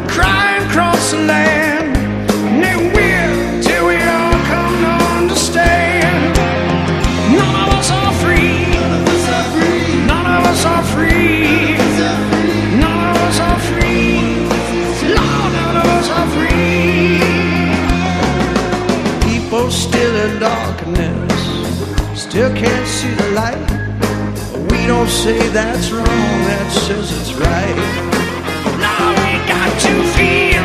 crying across the land, and they will till we all come to understand. None of us are free. None of us are free. None of us are free. Lord, none of us are free. People still in darkness, still can't see the light. We don't say that's wrong, that says it's right. Now we got to feel